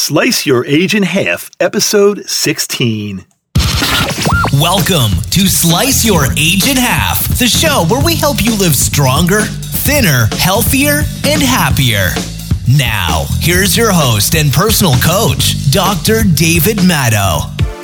Slice Your Age in Half, Episode 16. Welcome to Slice Your Age in Half, the show where we help you live stronger, thinner, healthier, and happier. Now, here's your host and personal coach, Dr. David Maddow.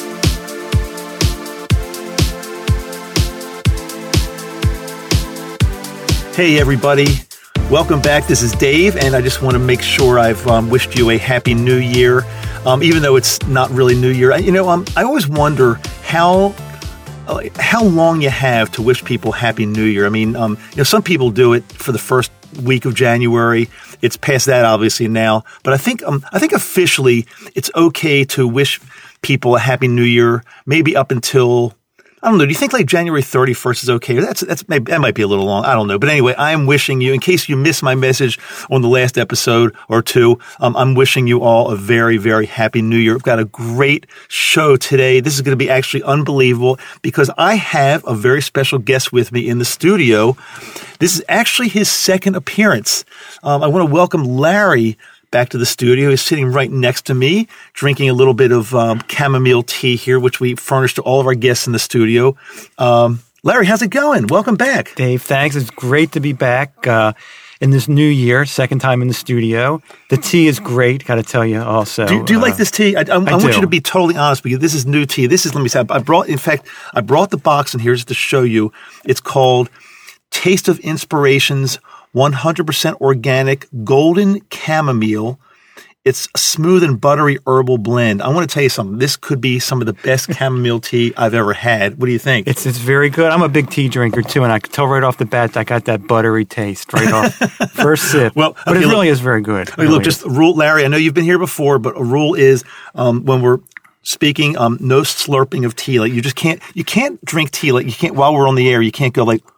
Hey, everybody. Welcome back. This is Dave, and I just want to make sure I've wished you a Happy New Year, even though it's not really New Year. I always wonder how long you have to wish people Happy New Year. I mean, some people do it for the first week of January. It's past that, obviously, now. But I think officially it's okay to wish people a Happy New Year, maybe up until, I don't know. Do you think like January 31st is okay? That might be a little long. I don't know. But anyway, I am wishing you, in case you missed my message on the last episode or two, I'm wishing you all a very, very Happy New Year. We've got a great show today. This is going to be actually unbelievable because I have a very special guest with me in the studio. This is actually his second appearance. I want to welcome Larry back to the studio. He's sitting right next to me, drinking a little bit of chamomile tea here, which we furnish to all of our guests in the studio. Larry, how's it going? Welcome back. Dave, thanks. It's great to be back in this new year, second time in the studio. The tea is great, got to tell you also. Do you like this tea? I want you to be totally honest with you. This is new tea. Let me say, I brought the box in here just to show you. It's called Taste of Inspirations 100% organic golden chamomile. It's a smooth and buttery herbal blend. I want to tell you something. This could be some of the best chamomile tea I've ever had. What do you think? It's very good. I'm a big tea drinker too, and I could tell right off the bat I got that buttery taste right off first sip. But it really is very good. Okay, look, just a rule, Larry. I know you've been here before, but a rule is when we're speaking, no slurping of tea. Like you can't drink tea. Like you can't while we're on the air. You can't go like.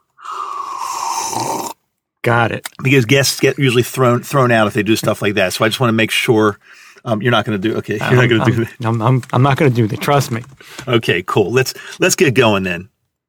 Got it. Because guests get usually thrown out if they do stuff like that. So I just want to make sure you're not going to do. Okay, you're not going to do that. I'm not going to do that. Trust me. Okay, cool. Let's get going then.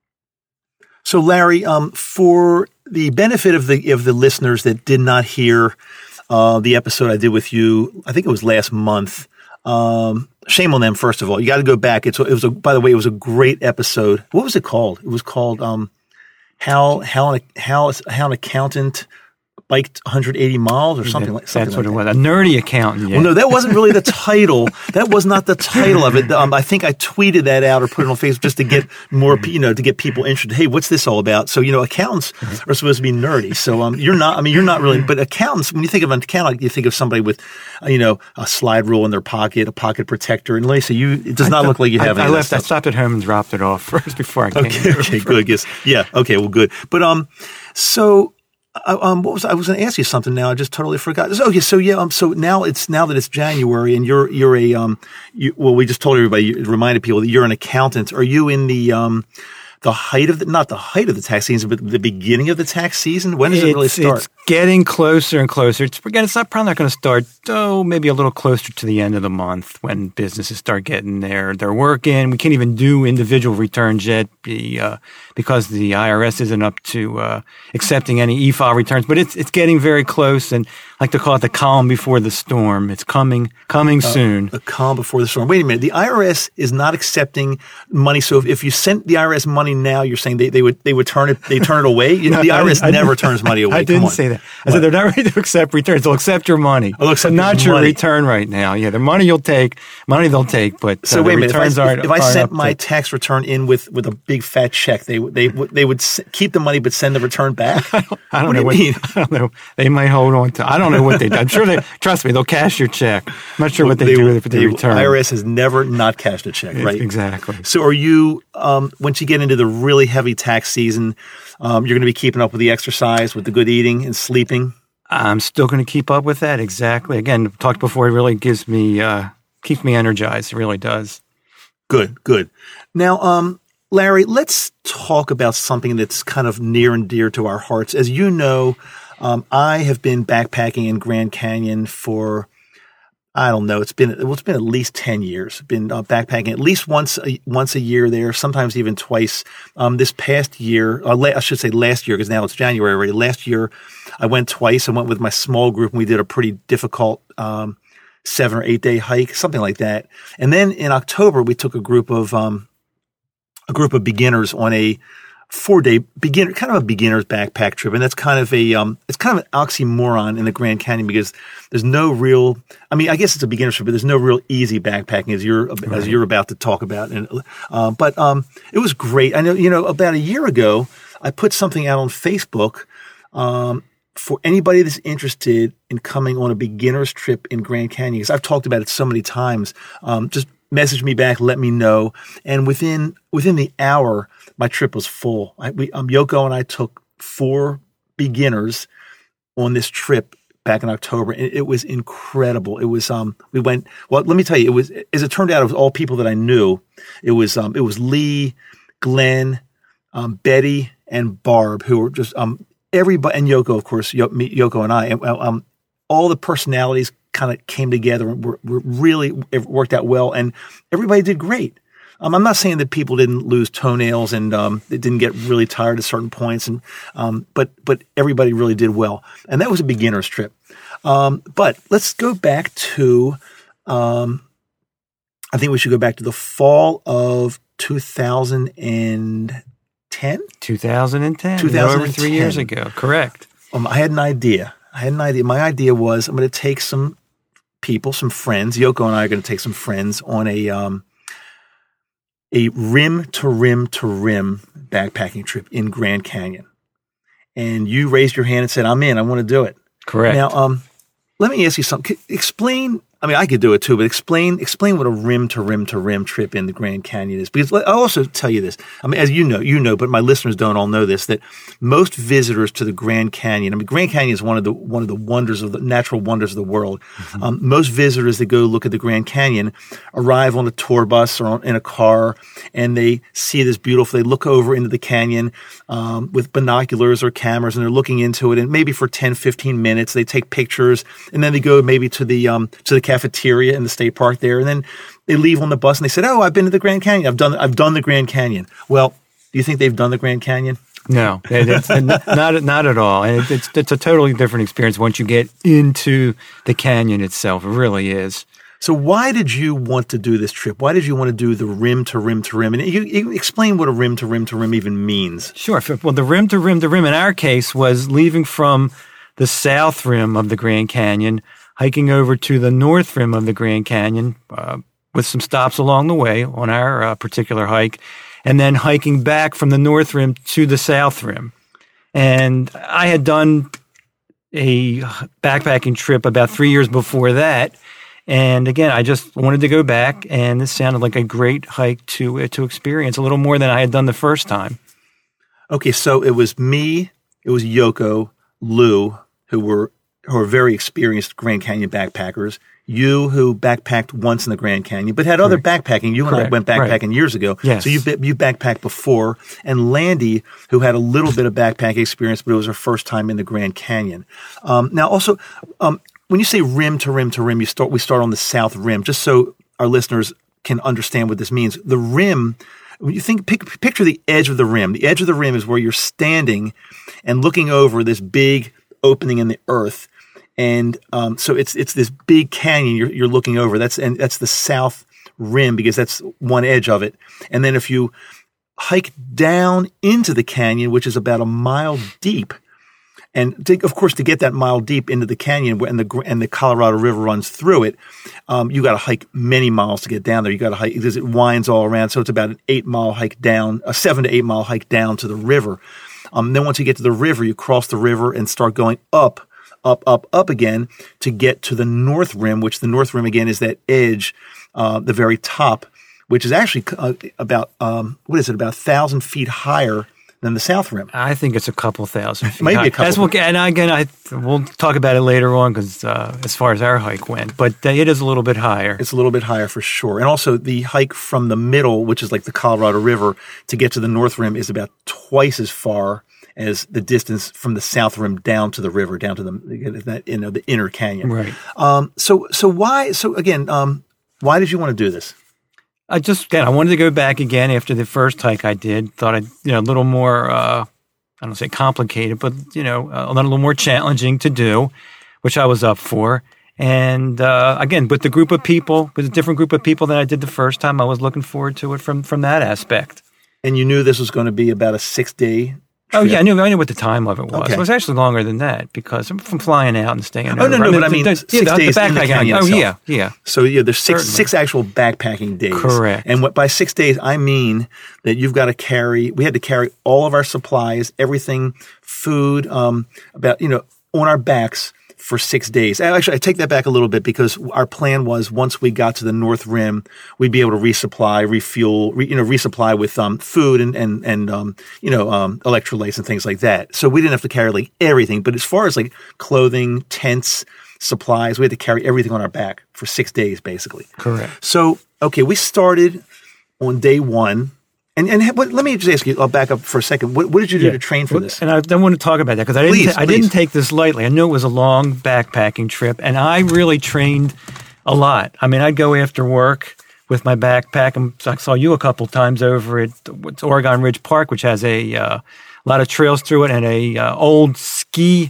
So Larry, for the benefit of the listeners that did not hear the episode I did with you, I think it was last month. Shame on them. First of all, you got to go back. By the way, it was a great episode. What was it called? It was called. How an accountant biked 180 miles or something like that. That's what it was. A nerdy accountant. Yeah. Well, no, that wasn't really the title. That was not the title of it. I think I tweeted that out or put it on Facebook just to get more, to get people interested. Hey, what's this all about? So, accountants are supposed to be nerdy. So, you're not really, but accountants, when you think of an accountant, you think of somebody with, a slide rule in their pocket, a pocket protector. And Lacey, it does not look like you have any of that stuff. I stopped at home and dropped it off first before I came. Okay, good. Yes. Yeah. Okay. Well, good. But, so, I was going to ask you something now. I just totally forgot. Okay, so now that it's January and you're we just told everybody, you reminded people that you're an accountant. Are you in the height of not the height of the tax season, but the beginning of the tax season? When does it really start? It's getting closer and closer. It's probably not going to start, maybe a little closer to the end of the month when businesses start getting their work in. We can't even do individual returns yet because the IRS isn't up to accepting any e-file returns. But it's getting very close, and I like to call it the calm before the storm. It's coming soon. The calm before the storm. Wait a minute. The IRS is not accepting money. So if you sent the IRS money now, you're saying they would turn it away? The IRS never turns money away. I didn't say that. I said they're not ready to accept returns. They'll accept your money. But not your return right now. Yeah, the money they'll take, but so wait a minute. If I sent my tax return in with a big fat check, they would keep the money but send the return back? I don't know. I don't know. They might hold on to. I don't know what they do. I'm sure trust me, they'll cash your check. I'm not sure what they do with the return. IRS has never not cashed a check, right? Exactly. So are you, once you get into the really heavy tax season, you're going to be keeping up with the exercise, with the good eating and sleeping? I'm still going to keep up with that. Exactly. Again, talked before, it really keeps me energized. It really does. Good. Now, Larry, let's talk about something that's kind of near and dear to our hearts. As you know, I have been backpacking in Grand Canyon for, I don't know, it's been at least 10 years. I've been backpacking at least once a year there, sometimes even twice. This past year, I should say last year, because now it's January already. Last year, I went twice. I went with my small group, and we did a pretty difficult 7 or 8 day hike, something like that. And then in October, we took a group of beginners on a 4-day kind of a beginner's backpack trip. And that's kind of it's kind of an oxymoron in the Grand Canyon because there's no real, I mean, I guess it's a beginner's trip, but there's no real easy backpacking as you're about to talk about. And, but it was great. I know, about a year ago, I put something out on Facebook, for anybody that's interested in coming on a beginner's trip in Grand Canyon, because I've talked about it so many times, just message me back, let me know. And within the hour, my trip was full. Yoko and I took 4 beginners on this trip back in October, and it was incredible. It was we went. Well, let me tell you, it was, as it turned out, it was all people that I knew. It was Lee, Glenn, Betty, and Barb, who were just everybody, and Yoko, of course, Yoko and I, and all the personalities kind of came together and were really, it worked out well, and everybody did great. I'm not saying that people didn't lose toenails and they didn't get really tired at certain points, and but everybody really did well, and that was a beginner's trip. But let's go back to, I think we should go back to the fall of 2010. 2010. Over 3 years ago. Correct. I had an idea. My idea was I'm going to take some people, some friends. Yoko and I are going to take some friends on a rim to rim to rim backpacking trip in Grand Canyon. And you raised your hand and said, "I'm in. I want to do it." Correct. Now, let me ask you something. Explain. I mean, I could do it too, but explain what a rim to rim to rim trip in the Grand Canyon is. Because I'll also tell you this. I mean, as you know, but my listeners don't all know this, that most visitors to the Grand Canyon, I mean, Grand Canyon is one of the wonders of the natural wonders of the world. Mm-hmm. Most visitors that go look at the Grand Canyon arrive on a tour bus or in a car, and they see this beautiful, they look over into the canyon, with binoculars or cameras, and they're looking into it. And maybe for 10, 15 minutes, they take pictures, and then they go maybe to the cafeteria in the state park there, and then they leave on the bus and they said, "Oh, I've been to the Grand Canyon. I've done the Grand Canyon." Well, do you think they've done the Grand Canyon? No, not at all. And it's a totally different experience once you get into the canyon itself. It really is. So why did you want to do this trip? Why did you want to do the rim to rim to rim? And you explain what a rim to rim to rim even means. Sure. Well, the rim to rim to rim in our case was leaving from the south rim of the Grand Canyon, hiking over to the north rim of the Grand Canyon, with some stops along the way on our particular hike, and then hiking back from the north rim to the south rim. And I had done a backpacking trip about 3 years before that. And again, I just wanted to go back, and this sounded like a great hike to experience, a little more than I had done the first time. Okay, so it was me, it was Yoko, Lou, who were very experienced Grand Canyon backpackers. You, who backpacked once in the Grand Canyon, but had other backpacking. You and I went backpacking years ago. Yes. So you backpacked before. And Landy, who had a little bit of backpacking experience, but it was her first time in the Grand Canyon. Now, also, when you say rim to rim to rim, we start on the south rim, just so our listeners can understand what this means. The rim, when you think, picture the edge of the rim. The edge of the rim is where you're standing and looking over this big opening in the earth. And so it's this big canyon you're looking over. That's the south rim, because that's one edge of it. And then if you hike down into the canyon, which is about a mile deep, and of course to get that mile deep into the canyon, and the Colorado River runs through it, you got to hike many miles to get down there. You got to hike because it winds all around. So it's about an 8-mile hike down, a 7 to 8 mile hike down to the river. Then once you get to the river, you cross the river and start going up again to get to the north rim, which the north rim again is that edge, the very top, which is actually about 1,000 feet higher than the south rim. I think it's a couple thousand feet. Maybe a couple. We'll talk about it later on, because as far as our hike went, but it is a little bit higher. It's a little bit higher for sure. And also the hike from the middle, which is like the Colorado River, to get to the north rim is about twice as far as the distance from the south rim down to the river, down to the inner canyon. Right. Why did you want to do this? I wanted to go back again after the first hike I did. Thought I'd, a little more, I don't want to say complicated, but, a little more challenging to do, which I was up for. And again, with a different group of people than I did the first time, I was looking forward to it from that aspect. And you knew this was going to be about a 6-day Oh, yeah, I knew what the time of it was. Okay. It was actually longer than that because I'm from flying out and staying over. Oh, no, but I mean 6 days in the canyon itself. Yeah. So, there's six actual backpacking days. Correct. And by 6 days, I mean that we had to carry all of our supplies, everything, food, on our backs for 6 days. Actually, I take that back a little bit because our plan was once we got to the North Rim, we'd be able to resupply, refuel, resupply with food and electrolytes and things like that. So we didn't have to carry everything. But as far as clothing, tents, supplies, we had to carry everything on our back for 6 days, basically. Correct. So, we started on day one. And let me just ask you, I'll back up for a second. What did you do to train for this? And I don't want to talk about that because I didn't take this lightly. I knew it was a long backpacking trip, and I really trained a lot. I mean, I'd go after work with my backpack, and I saw you a couple times over at Oregon Ridge Park, which has a lot of trails through it and a old ski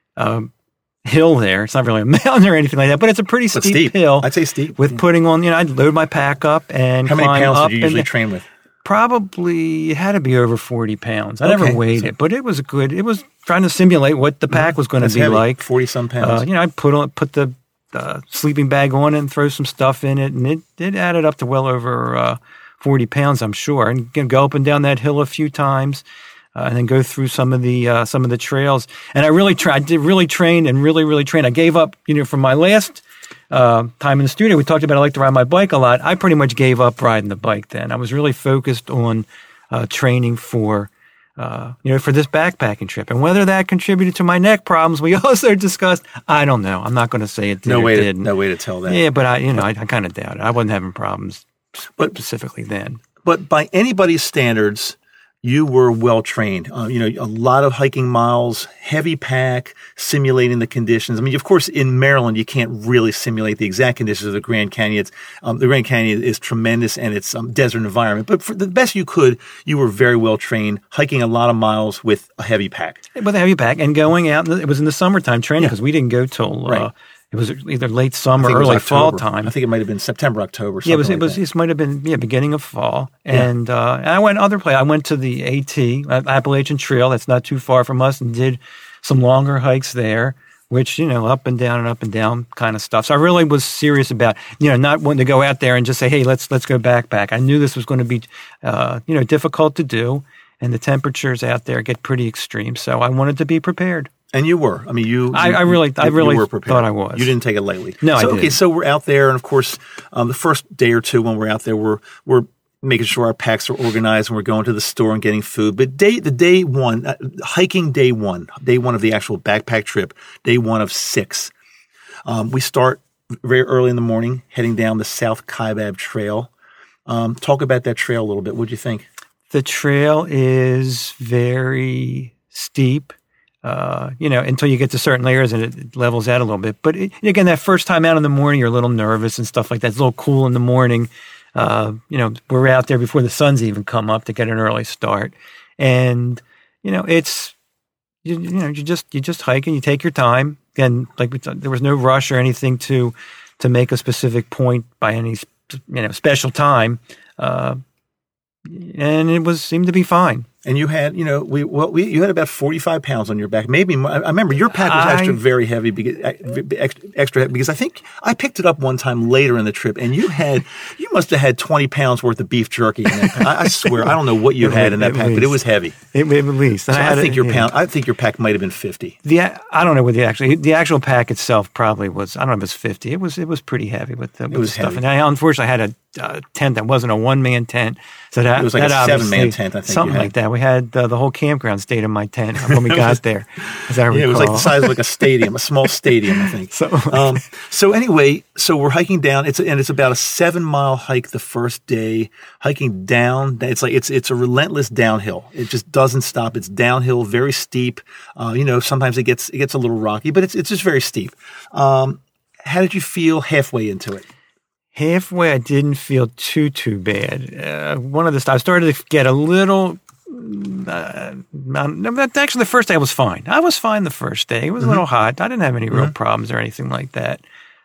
hill there. It's not really a mountain or anything like that, but it's a pretty steep hill. I'd say steep. With putting on, I'd load my pack up and How many climb pounds up did you usually train with? Probably, it had to be over 40 pounds. I never weighed it, but it was trying to simulate what the pack was going to be heavy, like. 40-some pounds. I'd put the sleeping bag on and throw some stuff in it, and it added up to well over 40 pounds, I'm sure. And go up and down that hill a few times, and then go through some of the trails. And I really trained. I gave up, from my last time in the studio, we talked about I like to ride my bike a lot. I pretty much gave up riding the bike then. I was really focused on training for this backpacking trip. And whether that contributed to my neck problems we also discussed, I don't know. I'm not going to say it did or didn't. No way to tell that. Yeah, but I kind of doubt it. I wasn't having problems specifically then. But by anybody's standards, you were well trained. A lot of hiking miles, heavy pack, simulating the conditions. I mean, of course, in Maryland, you can't really simulate the exact conditions of the Grand Canyon. The Grand Canyon is tremendous and it's desert environment. But for the best you could, you were very well trained, hiking a lot of miles with a heavy pack. With a heavy pack and going out. It was in the summertime training because we didn't go till right. It was either late summer or early fall time. I think it might have been September, October. Yeah, it might have been beginning of fall. And I went other places. I went to the AT, Appalachian Trail. That's not too far from us, and did some longer hikes there, which up and down kind of stuff. So I really was serious about not wanting to go out there and just say, hey, let's go backpack. I knew this was going to be difficult to do, and the temperatures out there get pretty extreme. So I wanted to be prepared. And you were. I mean, I really were prepared. Thought I was. You didn't take it lightly. No, I didn't. Okay, so we're out there, and of course, the first day or two when we're out there, we're making sure our packs are organized, and we're going to the store and getting food. But day one, hiking day one of the actual backpack trip, day one of 6, we start very early in the morning, heading down the South Kaibab Trail. Talk about that trail a little bit. What do you think? The trail is very steep. Until you get to certain layers and it levels out a little bit. But again, that first time out in the morning, you're a little nervous and stuff like that. It's a little cool in the morning. We're out there before the sun's even come up to get an early start. And, it's, you just hike and you take your time. Again, there was no rush or anything to make a specific point by any, special time. And it seemed to be fine. And you had, you had about 45 pounds on your back. Maybe I remember your pack was extra very heavy, extra heavy, because I think I picked it up one time later in the trip, and you must have had 20 pounds worth of beef jerky in that pack. I swear, I don't know what you had in that pack, but it was heavy. At least. So I think your pack might have been 50. I don't know what the actual pack itself probably was. I don't know if it was 50. It was pretty heavy with the stuff. Heavy. And I unfortunately had a tent that wasn't a one-man tent, so that it was like a 7-man tent. I think something like that. We had the whole campground stayed in my tent when we got there, as I recall. It was like the size of like a stadium, a small stadium, I think. So anyway, we're hiking down. It's about a 7-mile hike the first day. Hiking down, it's a relentless downhill. It just doesn't stop. It's downhill, very steep. Sometimes it gets a little rocky, but it's just very steep. How did you feel halfway into it? Halfway, I didn't feel too bad. One of the stops, I started to get a little. Actually, the first day I was fine. I was fine the first day. It was a little hot. I didn't have any real problems or anything like that.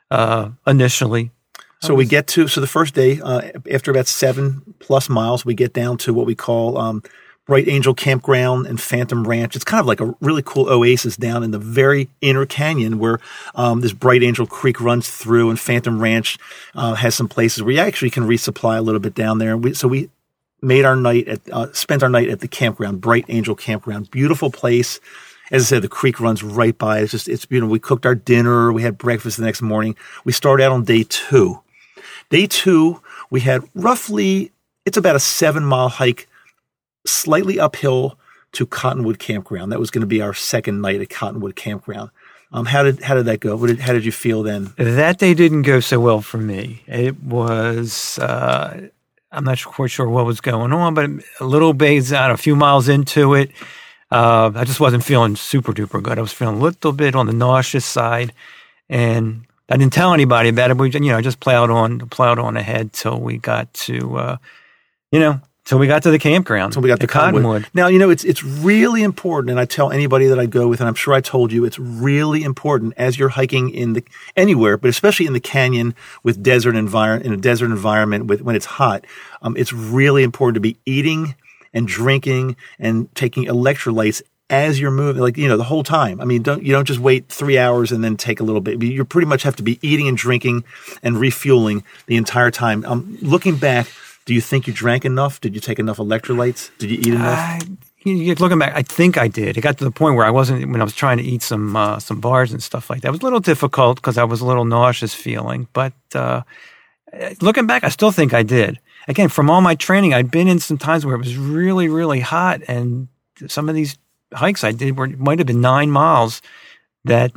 initially. So the first day, after about 7+ miles, we get down to what we call Bright Angel Campground and Phantom Ranch. It's kind of like a really cool oasis down in the very inner canyon where this Bright Angel Creek runs through, and Phantom Ranch has some places where you actually can resupply a little bit down there. So we made our night spent our night at the campground, Bright Angel Campground. Beautiful place. As I said, the creek runs right by. It's beautiful. We cooked our dinner. We had breakfast the next morning. We started out on day 2. Day 2, we had it's about a 7-mile hike, slightly uphill to Cottonwood Campground. That was going to be our second night at Cottonwood Campground. How did that go? How did you feel then? That day didn't go so well for me. It was, I'm not quite sure what was going on, but a little bit, a few miles into it, I just wasn't feeling super duper good. I was feeling a little bit on the nauseous side, and I didn't tell anybody about it. We, just plowed on ahead till we got to, till we got to the campground. Till we got to Cottonwood. Now, it's really important, and I tell anybody that I go with, and I'm sure I told you, it's really important as you're hiking anywhere, but especially in the canyon with in a desert environment when it's hot. It's really important to be eating and drinking and taking electrolytes as you're moving, the whole time. I mean, you don't just wait 3 hours and then take a little bit. You pretty much have to be eating and drinking and refueling the entire time. Looking back, do you think you drank enough? Did you take enough electrolytes? Did you eat enough? Looking back, I think I did. It got to the point where when I was trying to eat some bars and stuff like that. It was a little difficult because I was a little nauseous feeling. But looking back, I still think I did. Again, from all my training, I'd been in some times where it was really, really hot, and some of these hikes I did might have been 9 miles that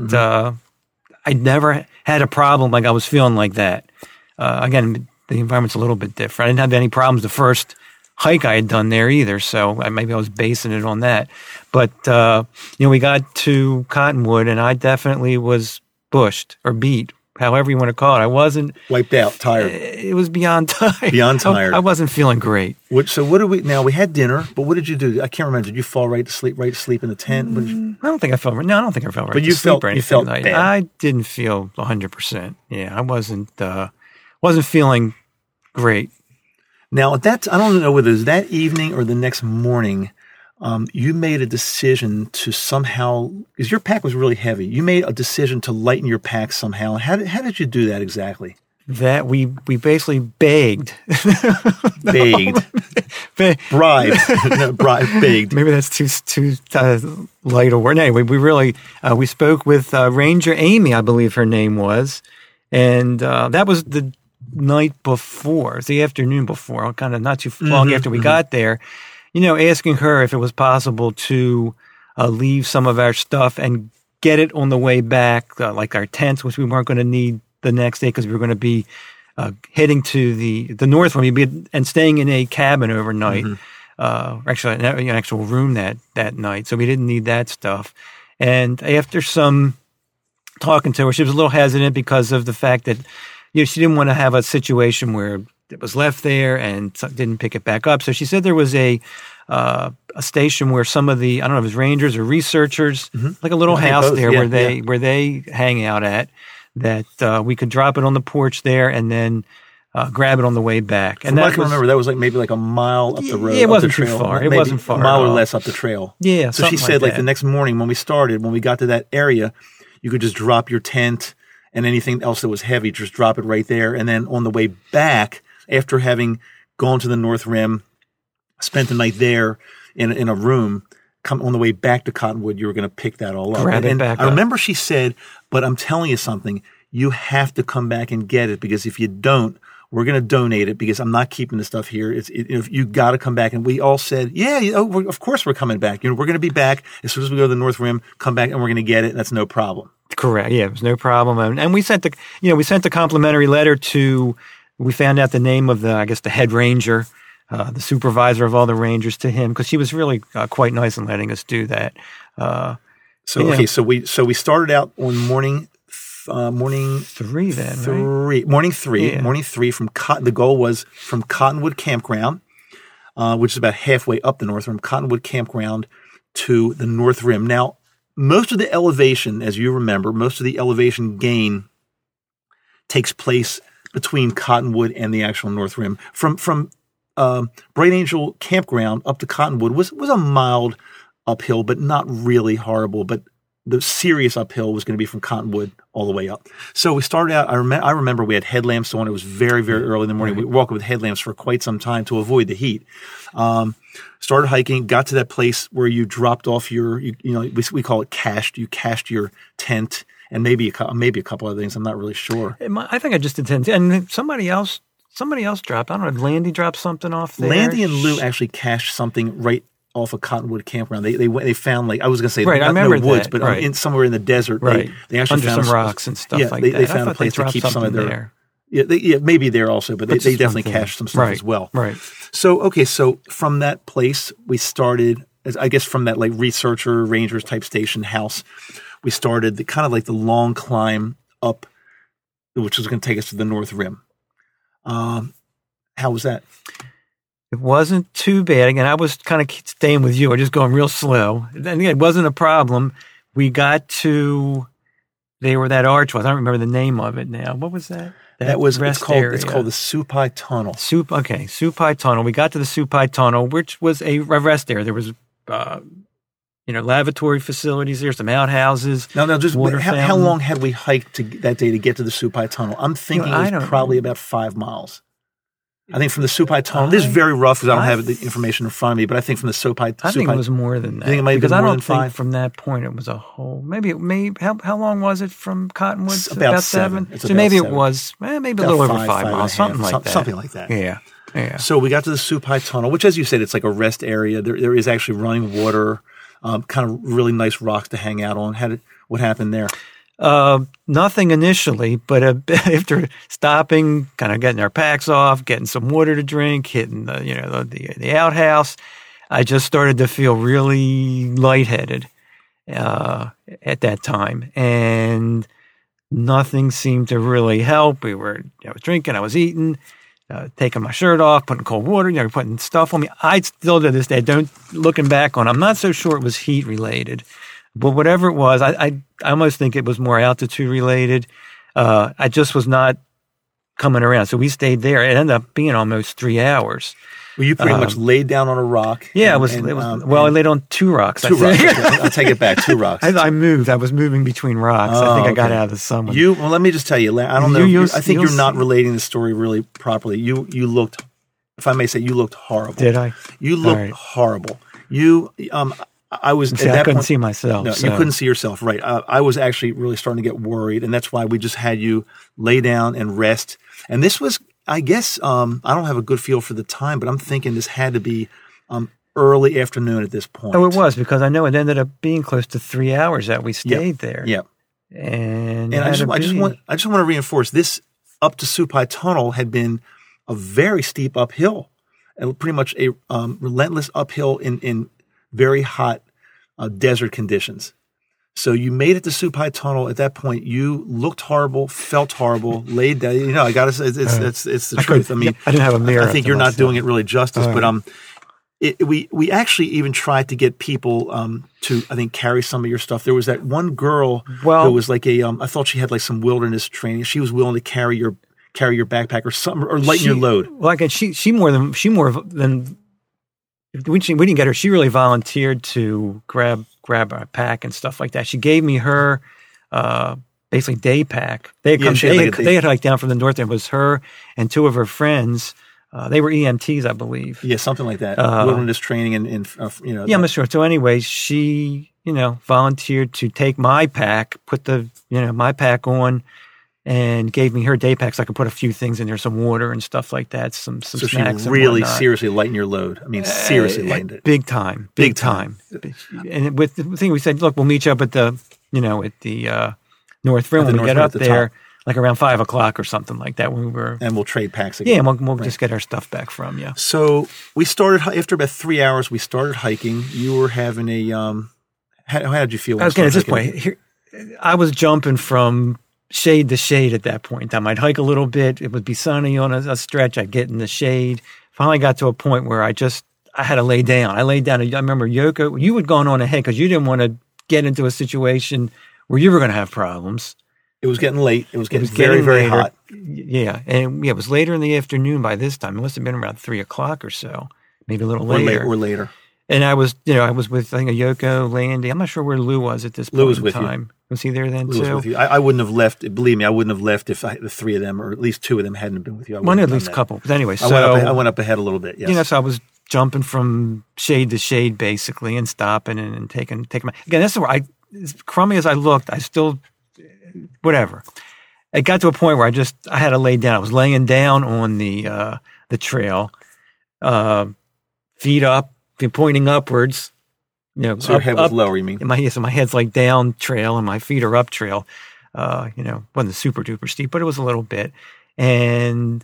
I never had a problem like I was feeling like that. Again, the environment's a little bit different. I didn't have any problems the first hike I had done there either, so maybe I was basing it on that. But, we got to Cottonwood, and I definitely was bushed or beat, however you want to call it. I wasn't... Wiped out, tired. It was beyond tired. Beyond tired. I wasn't feeling great. So what did we had dinner, but what did you do? I can't remember. Did you fall right to sleep in the tent? I don't think I fell right. No, I don't think I fell right but to sleep or anything. You felt bad. I didn't feel 100%. Yeah, I wasn't feeling great. Now, I don't know whether it was that evening or the next morning, you made a decision to somehow, because your pack was really heavy, you made a decision to lighten your pack somehow. How did you do that exactly? That we basically begged. Begged. Bribed. No, begged. Maybe that's too light a word. Anyway, we spoke with Ranger Amy, I believe her name was, and that was the night before. It was the afternoon before, kind of not too long after we got there. Asking her if it was possible to leave some of our stuff and get it on the way back, like our tents, which we weren't going to need the next day because we were going to be heading to the north room and staying in a cabin overnight. Actually, an actual room that night, so we didn't need that stuff. And after some talking to her, she was a little hesitant because of the fact that she didn't want to have a situation where it was left there and didn't pick it back up. So she said there was a station where some of the, I don't know if it was rangers or researchers, like a little house there where they hang out at, that we could drop it on the porch there and then grab it on the way back. And I can remember, that was maybe a mile up the road. Yeah, it wasn't too far. It wasn't far. A mile or less up the trail. Yeah. So she said the next morning when we got to that area, you could just drop your tent and anything else that was heavy, just drop it right there. And then on the way back, after having gone to the North Rim, spent the night there in a room, come on the way back to Cottonwood, you were going to pick that all up. Grab it back up. I remember she said, but I'm telling you something, you have to come back and get it, because if you don't, we're going to donate it, because I'm not keeping the stuff here. You got to come back. And we all said, of course we're coming back. We're going to be back as soon as we go to the North Rim, come back and we're going to get it. That's no problem. Correct. Yeah, it was no problem. And we sent the complimentary letter to, we found out the name of the head ranger, the supervisor of all the rangers, to him, because she was really quite nice in letting us do that. So we started out on morning 3 then, right? Morning three from the goal was from Cottonwood Campground, which is about halfway up the North Rim, Cottonwood Campground to the North Rim. Now, most of the elevation, as you remember, most of the elevation gain takes place between Cottonwood and the actual North Rim. From Bright Angel Campground up to Cottonwood was a mild uphill, but not really horrible. But the serious uphill was going to be from Cottonwood all the way up. So we started out, I remember we had headlamps on. It was very, very early in the morning. We were walking with headlamps for quite some time to avoid the heat. Started hiking, got to that place where you dropped off we call it cached. You cached your tent and maybe a couple other things. I'm not really sure. I think I just did tent. And somebody else dropped. I don't know. Landy dropped something off there. Landy and Lou actually cached something right off of Cottonwood Campground. They found, like, I was going to say, right, not I remember no woods, that. but somewhere in the desert. Right. They actually under found some rocks and stuff like that. They found a place to keep some of their there. Yeah, maybe there also, but they definitely cached some stuff as well. Right. So from that place, we started, I guess from that like researcher, rangers type station house, we started the kind of like the long climb up, which was going to take us to the North Rim. How was that? It wasn't too bad. Again, I was kind of staying with you. I was just going real slow. And again, it wasn't a problem. We got to, that arch was, I don't remember the name of it now. What was that? It's called the Supai Tunnel. Supai Tunnel. We got to the Supai Tunnel, which was a rest area. There was, lavatory facilities there, some outhouses. How long had we hiked that day to get to the Supai Tunnel? I'm thinking it was probably about 5 miles. I think from the Supai Tunnel, this is very rough because I don't have the information in front of me, but I think from the Supai. I think it was more than that. I think it might have been more than 5. Because I don't think from that point it was a whole. Maybe how long was it from Cottonwood? About 7. So maybe it was maybe a little over 5 miles, something like that. Something like that. Yeah. So we got to the Supai Tunnel, which, as you said, it's like a rest area. There is actually running water, kind of really nice rocks to hang out on. What happened there? Nothing initially, but after stopping, kind of getting our packs off, getting some water to drink, hitting the outhouse, I just started to feel really lightheaded at that time, and nothing seemed to really help. I was drinking, I was eating, taking my shirt off, putting cold water, putting stuff on me. I still to this day looking back on, I'm not so sure it was heat related. But whatever it was, I almost think it was more altitude related. I just was not coming around. So we stayed there. It ended up being almost 3 hours. Well, you pretty much laid down on a rock. Yeah, I laid on 2 rocks. Two rocks. I'll take it back. 2 rocks. I moved. I was moving between rocks. I think I got out of the sun. Well, let me just tell you. I don't know. I think you're not relating the story really properly. You looked, if I may say, you looked horrible. Did I? You looked horrible. I was at that I couldn't point, see myself. No, you couldn't see yourself, right? I was actually really starting to get worried, and that's why we just had you lay down and rest. And this was, I guess, I don't have a good feel for the time, but I'm thinking this had to be early afternoon at this point. Oh, it was, because I know it ended up being close to 3 hours that we stayed there. Yeah. And I just want to reinforce this. Up to Supai Tunnel had been a very steep uphill, and pretty much a relentless uphill in very hot desert conditions. So you made it to Supai Tunnel. At that point, you looked horrible, felt horrible, laid down. I got to say, it's the truth. I mean, I didn't have a mirror. I think you're not doing it really justice, but we actually even tried to get people to, I think, carry some of your stuff. There was that one girl who was like I thought she had like some wilderness training. She was willing to carry your backpack or something, or lighten your load. Well, again, she more than. We didn't get her. She really volunteered to grab a pack and stuff like that. She gave me her basically day pack. They had hiked down from the north. It was her and 2 of her friends. They were EMTs, I believe. Yeah, something like that. Wilderness training and Yeah, I'm sure. So anyway, she volunteered to take my pack, put my pack on, and gave me her day pack so I could put a few things in there, some water and stuff like that, some so snacks. So she really seriously lightened your load. I mean, seriously lightened it. Big time. And with the thing, we said, look, we'll meet you up at the North Rim when we get up there, like around 5 o'clock or something like that. And we'll trade packs again. Yeah, and we'll just get our stuff back from you. So we started, after about 3 hours, we started hiking. You were having a, how did you feel? I was getting this point. I was jumping from shade to shade at that point in time. I'd hike a little bit. It would be sunny on a stretch. I'd get in the shade. Finally got to a point where I had to lay down. I laid down. I remember Yoko, you had gone on ahead because you didn't want to get into a situation where you were going to have problems. It was getting late. It was getting very, very hot. Yeah, and it was later in the afternoon by this time. It must have been around 3 o'clock or so, maybe a little later. Or later. And I was with, I think, Yoko, Landy. I'm not sure where Lou was at this point in time. Was he there then, too? Lou was with you. I wouldn't have left. Believe me, I wouldn't have left if the 3 of them, or at least 2 of them, hadn't been with you. At least a couple. But anyway, so... I went up ahead a little bit, yes. So I was jumping from shade to shade, basically, and stopping and taking my... Again, this is where as crummy as I looked, I still... Whatever. It got to a point where I had to lay down. I was laying down on the trail, feet up, pointing upwards. So your head was lower, you mean? So my head's like down trail and my feet are up trail. Wasn't super duper steep, but it was a little bit. And,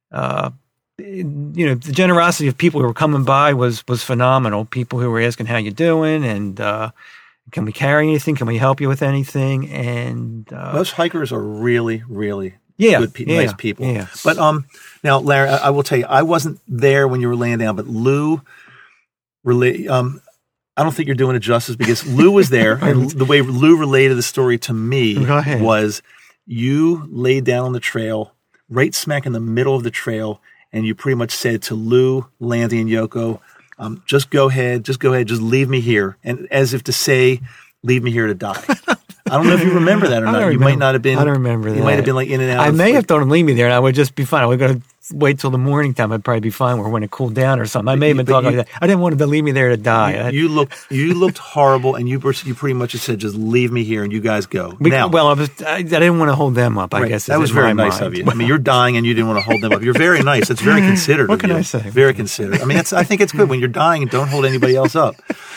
the generosity of people who were coming by was phenomenal. People who were asking how you doing and, can we carry anything? Can we help you with anything? And most hikers are really, really good nice people. Yeah. But now, Larry, I will tell you, I wasn't there when you were laying down, but Lou really. I don't think you're doing it justice because Lou was there, and the way Lou related the story to me was you laid down on the trail, right smack in the middle of the trail, and you pretty much said to Lou, Landy, and Yoko, just go ahead, just leave me here. And as if to say, leave me here to die. I don't know if you remember that or not. You might not have been. I don't remember that. You might have been like in and out. I may have told him leave me there and I would just be fine. I would go to wait till the morning time. I'd probably be fine or when it cooled down or something. I may have been talking like that. I didn't want him to leave me there to die. You looked horrible and you pretty much just said, just leave me here and you guys go. I didn't want to hold them up, I guess. That was very nice of you. I mean, you're dying and you didn't want to hold them up. You're very nice. It's very considerate What can of you. I say? Very considerate. I mean, I think it's good when you're dying and don't hold anybody else up.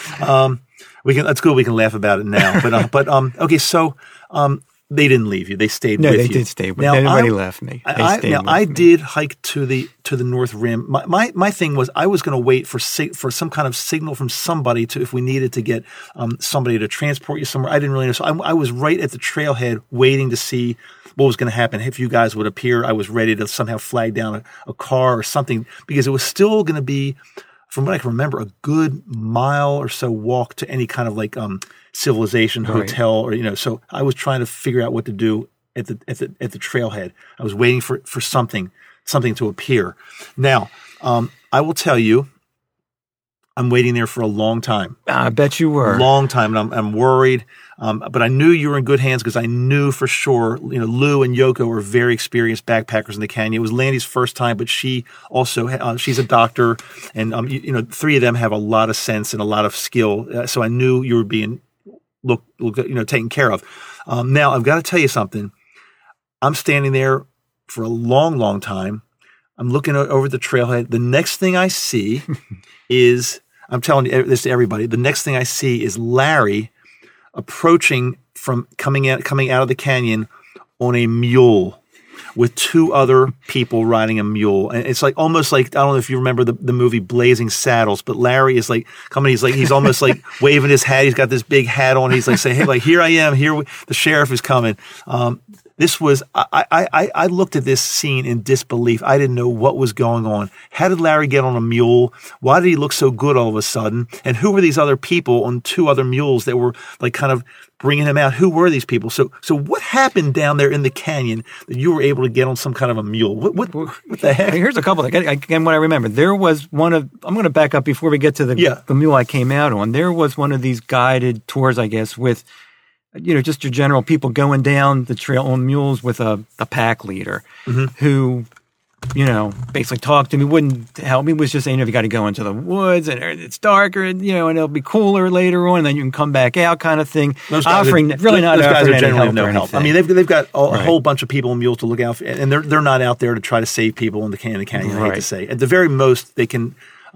That's good. We can laugh about it now. Okay. So, they didn't leave you. They stayed with you. No, they did stay with me. Everybody left me. I did hike to the North Rim. My thing was I was going to wait for some kind of signal from somebody if we needed to get somebody to transport you somewhere. I didn't really know. So I was right at the trailhead waiting to see what was going to happen. If you guys would appear, I was ready to somehow flag down a car or something because it was still going to be, from what I can remember, a good mile or so walk to any kind of like civilization hotel or So I was trying to figure out what to do at the trailhead. I was waiting for something to appear. Now, I will tell you, I'm waiting there for a long time. I bet you were. Long time, and I'm worried. But I knew you were in good hands because I knew for sure, Lou and Yoko were very experienced backpackers in the canyon. It was Landy's first time, but she also, she's a doctor, and 3 of them have a lot of sense and a lot of skill. So I knew you were being taken care of. Now I've got to tell you something. I'm standing there for a long, long time. I'm looking over the trailhead. The next thing I see is, I'm telling you this to everybody, the next thing I see is Larry approaching from coming out of the canyon on a mule with 2 other people riding a mule. And it's like almost like, I don't know if you remember the movie Blazing Saddles, but Larry is like coming, he's almost like waving his hat. He's got this big hat on. He's like saying, hey, like, here I am, the sheriff is coming. This was, I looked at this scene in disbelief. I didn't know what was going on. How did Larry get on a mule? Why did he look so good all of a sudden? And who were these other people on 2 other mules that were like kind of bringing him out? Who were these people? So what happened down there in the canyon that you were able to get on some kind of a mule? What the heck? Here's a couple. Again, what I remember, there was I'm going to back up before we get to the mule I came out on. There was one of these guided tours, I guess, with just your general people going down the trail on mules with a pack leader who, basically talked to me, wouldn't help me, was just saying, you got to go into the woods and it's darker and, and it'll be cooler later on and then you can come back out kind of thing. Those guys are generally no help. I mean, they've got a whole bunch of people on mules to look out for, and they're not out there to try to save people in the canyon, I hate to say. At the very most, they can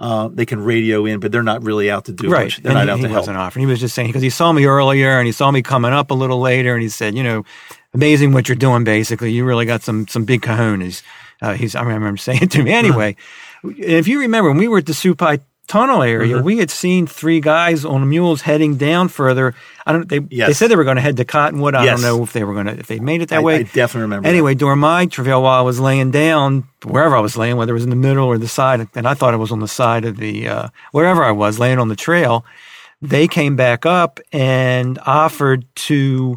radio in, but they're not really out to do much. They're not out to help. He wasn't offering. He was just saying, because he saw me earlier and he saw me coming up a little later and he said, amazing what you're doing, basically. You really got some big cojones. I remember him saying to me. Anyway, if you remember, when we were at the Supai Tunnel area, we had seen 3 guys on mules heading down further. They said they were going to head to Cottonwood. I don't know if they made it that way. I definitely remember. Anyway, during my travail while I was laying down, wherever I was laying, whether it was in the middle or the side, and I thought it was on the side of the, wherever I was laying on the trail, they came back up and offered to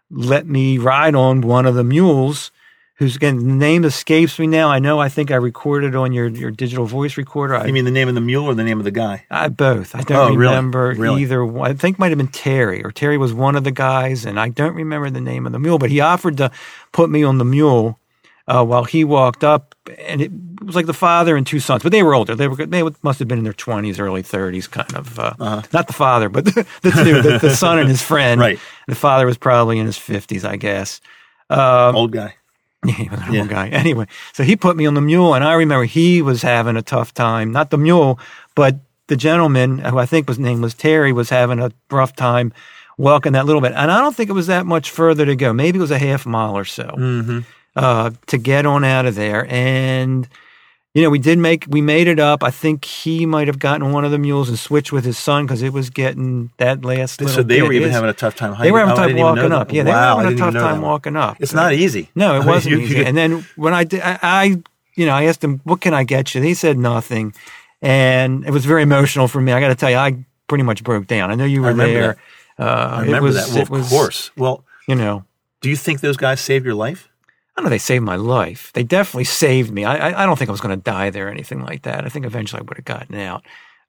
let me ride on one of the mules, whose, again, the name escapes me now. I think I recorded on your digital voice recorder. You mean the name of the mule or the name of the guy? Both. I don't remember Really? either one. I think it might have been Terry, or Terry was one of the guys, and I don't remember the name of the mule, but he offered to put me on the mule while he walked up, and it was like the father and two sons, but they were older. They must have been in their 20s, early 30s, kind of. Not the father, but the two, the son and his friend. Right. The father was probably in his 50s, I guess. Old guy. Yeah, he was an old guy. Anyway, so he put me on the mule, and I remember he was having a tough time. Not the mule, but the gentleman, who I think his name was Terry, was having a rough time walking that little bit. And I don't think it was that much further to go. Maybe it was a half mile or so to get on out of there. And, we made it up. I think he might have gotten one of the mules and switched with his son because it was getting that last little bit. So they were even having a tough time hiking? They were having a tough walking up. Yeah, they were having a tough time that. walking up. It's not easy. No, it wasn't easy. And then when I did, I asked him, what can I get you? He said nothing. And it was very emotional for me. I got to tell you, I pretty much broke down. I know you were there. I remember that. Well, of course. Well, do you think those guys saved your life? I don't know. They saved my life. They definitely saved me. I don't think I was going to die there or anything like that. I think eventually I would have gotten out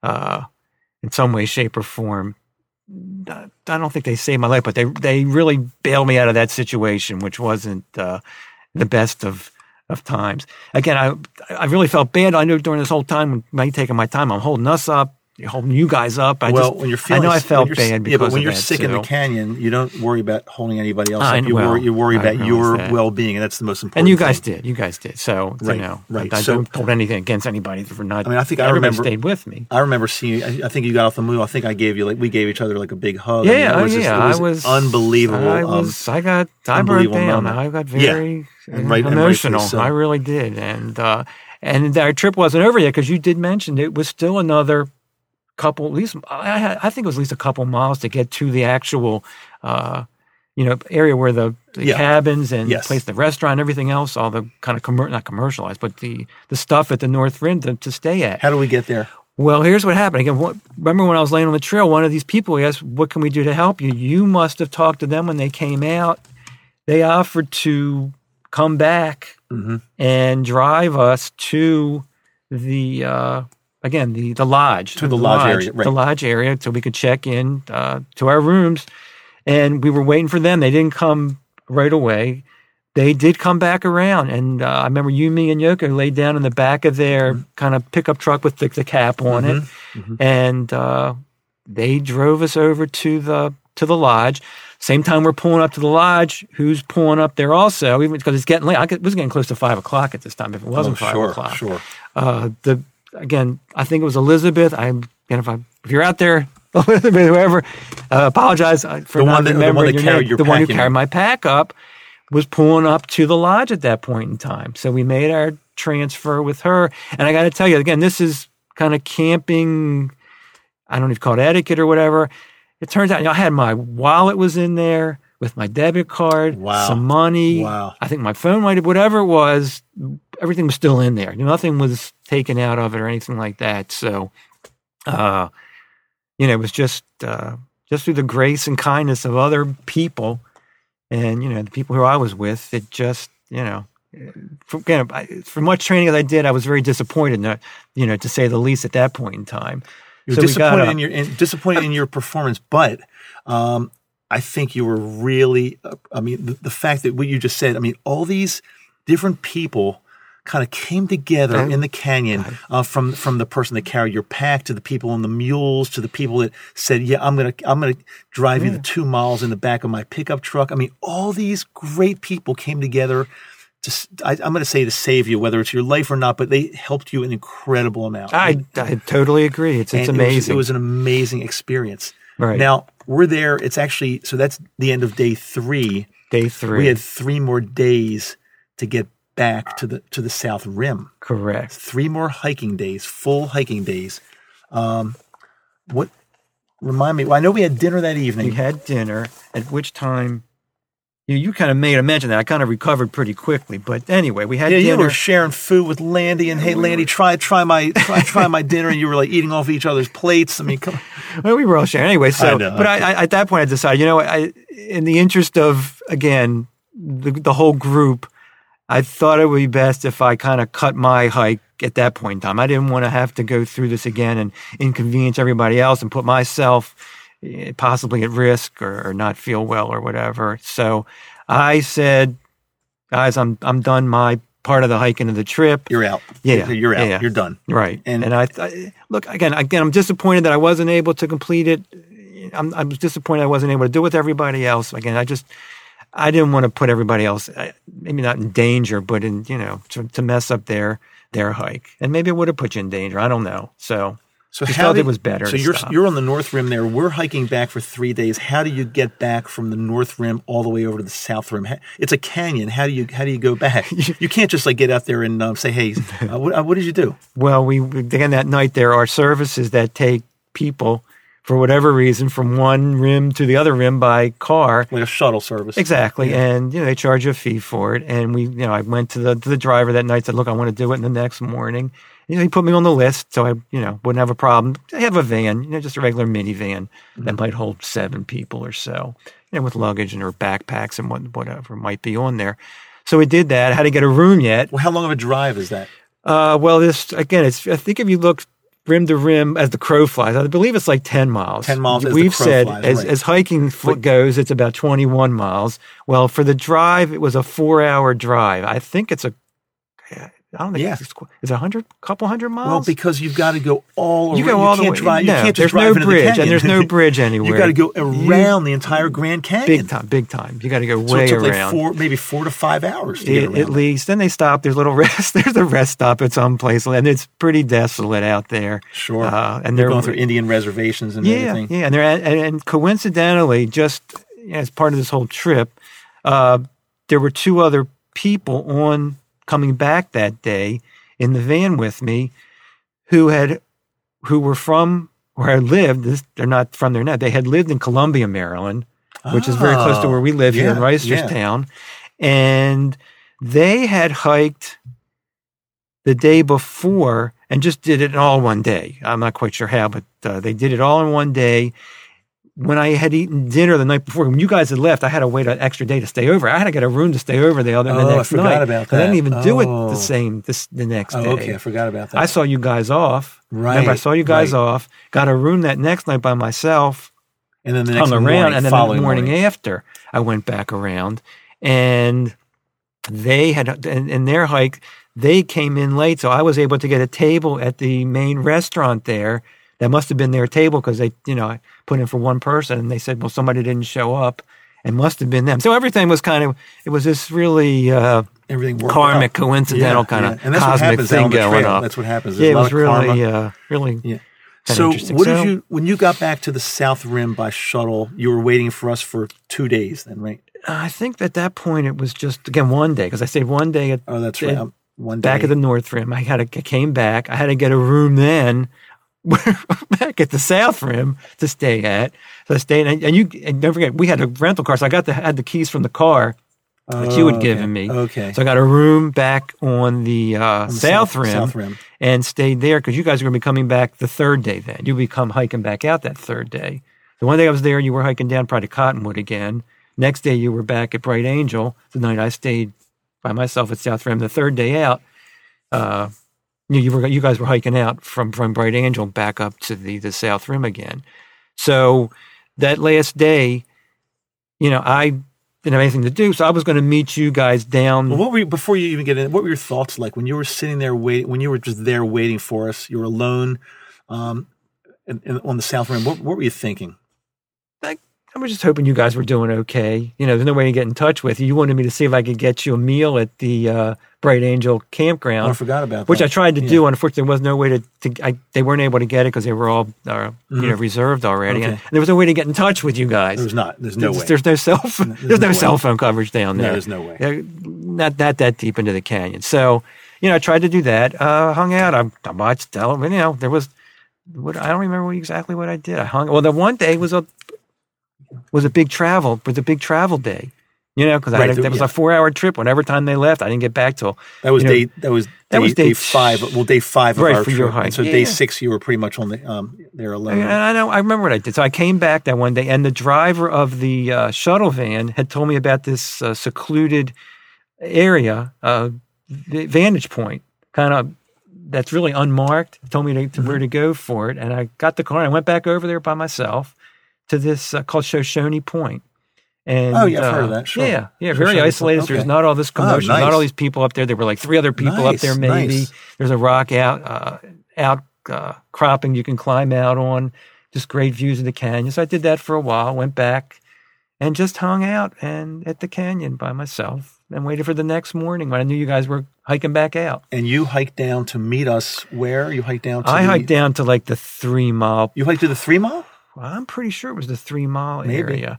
in some way, shape, or form. I don't think they saved my life, but they really bailed me out of that situation, which wasn't the best of times. Again, I really felt bad. I knew during this whole time, when me taking my time, I'm holding us up, holding you guys up. When you're feeling, I felt bad because but when you're of that sick in too. the canyon, you don't worry about holding anybody else up. Well, You worry about your that. well-being, and that's the most important. And you guys thing. did. You guys did. So Right. I So- don't hold anything against anybody for not. I think I everybody remember stayed with me. I remember seeing you. I think you got off the mule. I think I gave you we gave each other like a big hug. Yeah, it was unbelievable. I broke unbelievable down. moment. I got very And rightfully emotional. so. I really did. And our trip wasn't over yet because you did mention it was still another couple. At least I think it was at least a couple miles to get to the actual area where the cabins and the restaurant, everything else, all the kind of not commercialized, but the stuff at the North Rim to stay at. How do we get there? Well, here's what happened. Again, remember when I was laying on the trail, one of these people asked, what can we do to help you? You must have talked to them when they came out. They offered to come back and drive us to the lodge. To the lodge area, right. The lodge area, so we could check in to our rooms. And we were waiting for them. They didn't come right away. They did come back around. And I remember you, me, and Yoko laid down in the back of their kind of pickup truck with the cap on it. And they drove us over to the lodge. Same time we're pulling up to the lodge, who's pulling up there also, even because it's getting late. It was getting close to 5 o'clock at this time, if it wasn't 5 o'clock. Sure. Again, I think it was Elizabeth. If you're out there, Elizabeth, whoever, apologize for not remembering your name. The one who carried my pack up was pulling up to the lodge at that point in time. So we made our transfer with her. And I got to tell you, again, this is kind of camping, I don't know if you call it etiquette or whatever. It turns out, I had my wallet was in there with my debit card, some money. Wow. I think my phone might have, whatever it was, everything was still in there. Nothing was taken out of it or anything like that. So, it was just through the grace and kindness of other people and, the people who I was with, it just, for much training as I did, I was very disappointed, to say the least at that point in time. You're disappointed in your performance, but I think you were really. The fact that what you just said. All these different people kind of came together in the canyon. From the person that carried your pack to the people on the mules to the people that said, "Yeah, I'm gonna drive you the 2 miles in the back of my pickup truck." All these great people came together. I'm going to say to save you, whether it's your life or not, but they helped you an incredible amount. I totally agree. It's amazing. It was an amazing experience. Right. Now, we're there. It's actually, so that's the end of day 3. Day 3. We had 3 more days to get back to the South Rim. Correct. 3 more hiking days, full hiking days. Remind me, I know we had dinner that evening. We had dinner, at which time You kind of made a mention that I kind of recovered pretty quickly. But anyway, we had dinner. You were sharing food with Landy, and hey, Landy, try my dinner, and you were like eating off each other's plates. I mean, come on. Well, we were all sharing anyway. So, I know. But I at that point, I decided, in the interest of, again, the whole group, I thought it would be best if I kind of cut my hike at that point in time. I didn't want to have to go through this again and inconvenience everybody else and put myself possibly at risk or not feel well or whatever. So I said, guys, I'm done my part of the hiking of the trip. You're out. Yeah. You're out. Yeah. You're done. Right. And I look, again, I'm disappointed that I wasn't able to complete it. I'm disappointed I wasn't able to do it with everybody else. Again, I didn't want to put everybody else, maybe not in danger, but in, to mess up their hike. And maybe it would have put you in danger. I don't know. So I felt it was better. So you're on the North Rim there. We're hiking back for 3 days. How do you get back from the North Rim all the way over to the South Rim? It's a canyon. How do you go back? You can't just get out there and say, hey, what did you do? Well, again, that night there are services that take people for whatever reason from one rim to the other rim by car. Like a shuttle service. Exactly. Yeah. And, they charge you a fee for it. And I went to the driver that night, said, look, I want to do it. And the next morning, he put me on the list, so I, wouldn't have a problem. I have a van, just a regular minivan that might hold 7 people or so, with luggage and or backpacks and whatever might be on there. So we did that. I had to get a room yet. Well, how long of a drive is that? Well, this, again, I think if you look rim to rim as the crow flies, I believe it's like 10 miles. 10 miles as We've the crow said, flies, right. As hiking goes, it's about 21 miles. Well, for the drive, it was a 4-hour drive. I think it's I don't think it's a couple hundred miles. Well, because you've got to go all around. You go all the way. You can't just drive into the bridge, canyon. and there's no bridge anywhere. You got to go around the entire Grand Canyon. Big time. You got to go so way it took around. Maybe 4 to 5 hours to get around. At least. Then they stop. There's a little rest. There's a rest stop at some place, and it's pretty desolate out there. Sure. And they're going through Indian reservations and everything. Yeah, and coincidentally, just as part of this whole trip, there were 2 other people coming back that day in the van with me who were from where I lived. They're not from there now. They had lived in Columbia, Maryland, which is very close to where we live here in Reisterstown. And they had hiked the day before and just did it all one day. I'm not quite sure how, but they did it all in one day. When I had eaten dinner the night before, when you guys had left, I had to wait an extra day to stay over. I had to get a room to stay over the next night. I forgot about that. I didn't even do it the next day. Okay, I forgot about that. I saw you guys off. Right. Remember, I saw you guys off, got a room that next night by myself. And then the next morning after, I went back around. And they had, in their hike, they came in late, so I was able to get a table at the main restaurant there. That must have been their table because they, I put in for one person and they said, well, somebody didn't show up. It must have been them. So everything was it was this really everything karmic, coincidental kind of cosmic thing going on. That's what happens. It was really. Yeah. So when you got back to the South Rim by shuttle, you were waiting for us for 2 days then, right? I think at that point it was just, again, one day because I stayed one day at that's right. One day. Back at the North Rim. I came back. I had to get a room then. Back at the South Rim to stay at. So I stayed, and don't forget, we had a rental car, so I had the keys from the car that you had given me. Okay. So I got a room back on the South Rim and stayed there because you guys are going to be coming back the 3rd day then. You'll be hiking back out that 3rd day. The one day I was there, you were hiking down probably Cottonwood again. Next day you were back at Bright Angel. The night I stayed by myself at South Rim. The 3rd day out, you guys were hiking out from Bright Angel back up to the South Rim again. So that last day, I didn't have anything to do, so I was going to meet you guys down. Well, before you even get in, what were your thoughts like when you were sitting there waiting? When you were just there waiting for us, you were alone on the South Rim. What were you thinking? I was just hoping you guys were doing okay. There's no way to get in touch with you. You wanted me to see if I could get you a meal at the Bright Angel campground. I forgot about that. Which I tried to do. Unfortunately, there was no way they weren't able to get it because they were all reserved already. Okay. And there was no way to get in touch with you guys. There's not. There's no way. There's no cell phone coverage down there. No, there's no way. Not that deep into the canyon. So, I tried to do that. Hung out. I watched television. There was. I don't remember exactly what I did. The one day was a big travel day. because that was a 4-hour trip. Whatever time they left, I didn't get back till that was day 5. Well, day 5 of right, our for trip. your hike. And so day 6, you were pretty much on there alone. And I remember what I did. So I came back that one day, and the driver of the shuttle van had told me about this secluded area, vantage point, kind of that's really unmarked. He told me where to go for it, and I got the car and I went back over there by myself to this called Shoshone Point. And, I've heard of that. Sure. Yeah, very isolated. Okay. There's not all this commotion. Nice. Not all these people up there. There were like 3 other people up there, maybe. Nice. There's a rock outcropping you can climb out on. Just great views of the canyon. So I did that for a while. Went back and just hung out at the canyon by myself and waited for the next morning when I knew you guys were hiking back out. And you hiked down to meet us where? You hiked down to hiked down to like the 3 mile. You hiked to the 3 mile? Well, I'm pretty sure it was the 3 mile area.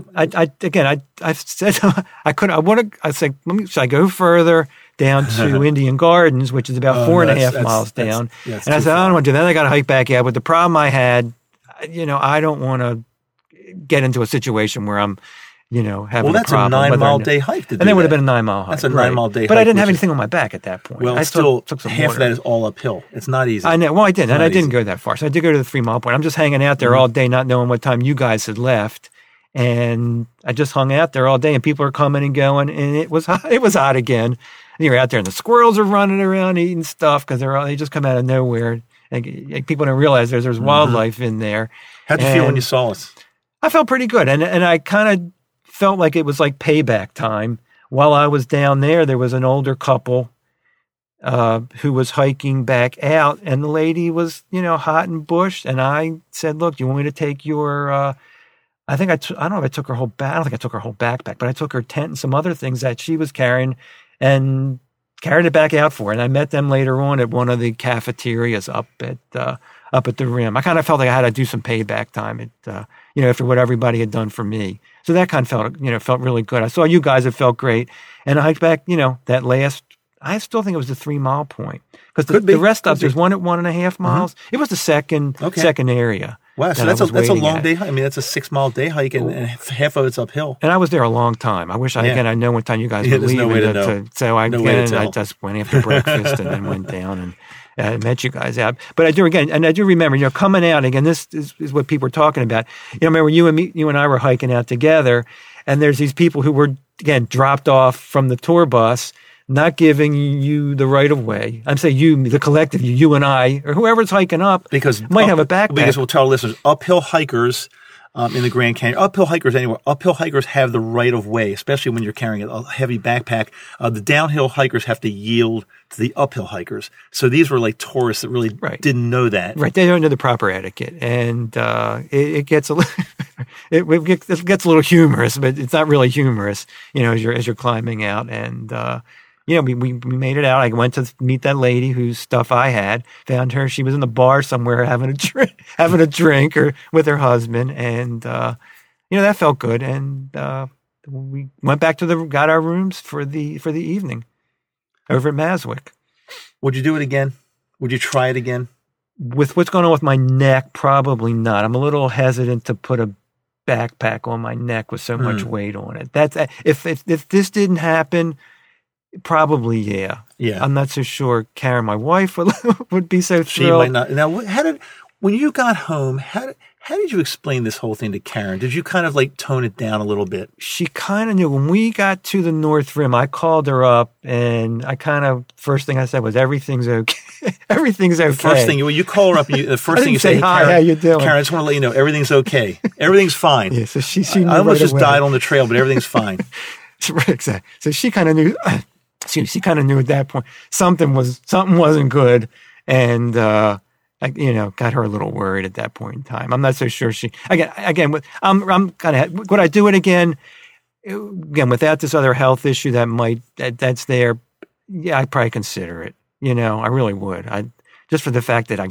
I said I could. I said, should I go further down to Indian Gardens, which is about 4.5 miles down? And I said, I don't want to do that. I got to hike back out. But the problem I had, I don't want to get into a situation where I'm, having a problem. Well, that's a 9-mile day hike. And that would have been a 9-mile hike. That's a 9-mile day hike. But I didn't have anything on my back at that point. Well, I still, took some half water. of that is all uphill. It's not easy. I know. Well, I didn't. And I didn't go that far. So I did go to the 3-mile point. I'm just hanging out there all day, not knowing what time you guys had left. And I just hung out there all day, and people are coming and going, and it was hot. It was hot again. And you're out there, and the squirrels are running around eating stuff because they just come out of nowhere. And people don't realize there's wildlife in there. How'd you feel when you saw us? I felt pretty good, and I kind of felt like it was like payback time. While I was down there was an older couple who was hiking back out, and the lady was, hot and bushed. And I said, "Look, do you want me to take your?" I don't know if I took her whole I don't think I took her whole backpack, but I took her tent and some other things that she was carrying, and carried it back out for her. And I met them later on at one of the cafeterias up at the rim. I kind of felt like I had to do some payback time after what everybody had done for me. So that kind of felt really good. I saw you guys. It felt great. And I hiked back, that last, I still think it was the 3-mile point. Because the rest of there's one at 1.5 miles. Mm-hmm. It was the second area. Wow, so that's a long day hike. I mean, that's a 6-mile day hike, and half of it's uphill. And I was there a long time. I wish I know what time you guys were leaving. No way to know. So I just went after breakfast and then went down and met you guys out. But I do remember, coming out again. This is what people are talking about. Remember you and I were hiking out together, and there's these people who were again dropped off from the tour bus, not giving you the right of way. I'm saying you, the collective, you and I, or whoever's hiking up, might have a backpack. Because we'll tell our listeners, uphill hikers in the Grand Canyon, uphill hikers anywhere, uphill hikers have the right of way, especially when you're carrying a heavy backpack. The downhill hikers have to yield to the uphill hikers. So these were like tourists that really didn't know that. Right, they don't know the proper etiquette, and it gets a little, it gets a little humorous, but it's not really humorous, as you're climbing out. And we made it out. I went to meet that lady whose stuff I had. Found her. She was in the bar somewhere having a drink or with her husband, and that felt good. And we went back got our rooms for the evening over at Maswick. Would you do it again? Would you try it again? With what's going on with my neck, probably not. I'm a little hesitant to put a backpack on my neck with so much weight on it. That's if this didn't happen. Probably, yeah. I'm not so sure Karen, my wife, would be so thrilled. She might not. Now, when you got home, how did you explain this whole thing to Karen? Did you kind of like tone it down a little bit? She kind of knew. When we got to the North Rim, I called her up, and first thing I said was, everything's okay. Everything's okay. First thing, you call her up, and the first thing you say, hi, Karen, how you doing? Karen, I just want to let you know, everything's okay. Everything's fine. Yeah, so she knew I almost right just away. died on the trail, but everything's fine. Right, exactly. So she kind of knew. She kind of knew at that point something wasn't good, and got her a little worried at that point in time. I'm not so sure she again. I'm kind of would I do it again without this other health issue that's there? Yeah, I'd probably consider it. I really would. Just for the fact that I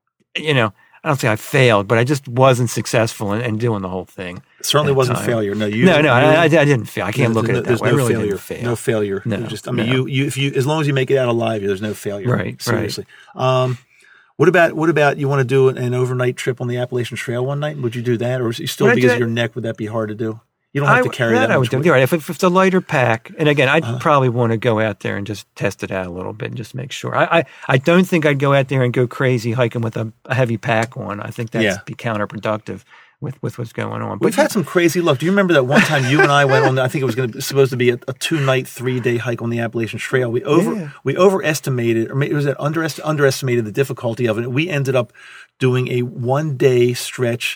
don't say I failed, but I just wasn't successful in doing the whole thing. It certainly wasn't failure. No, I didn't fail. I can't look at it that way. I really didn't fail. No failure. No, as long as you make it out alive, there's no failure. Right. Seriously. Right. What about you want to do an overnight trip on the Appalachian Trail one night? Would you do that, or is it still because of your neck? Would that be hard to do? You don't have to carry that much weight. You're right. If it's a lighter pack, and again, I'd probably want to go out there and just test it out a little bit and just make sure. I don't think I'd go out there and go crazy hiking with a heavy pack on. I think that'd be counterproductive with what's going on. We've had some crazy luck. Do you remember that one time you and I went on? I think it was supposed to be a 2-night, 3-day hike on the Appalachian Trail. We overestimated, or maybe it was underestimated the difficulty of it. We ended up doing a 1-day stretch,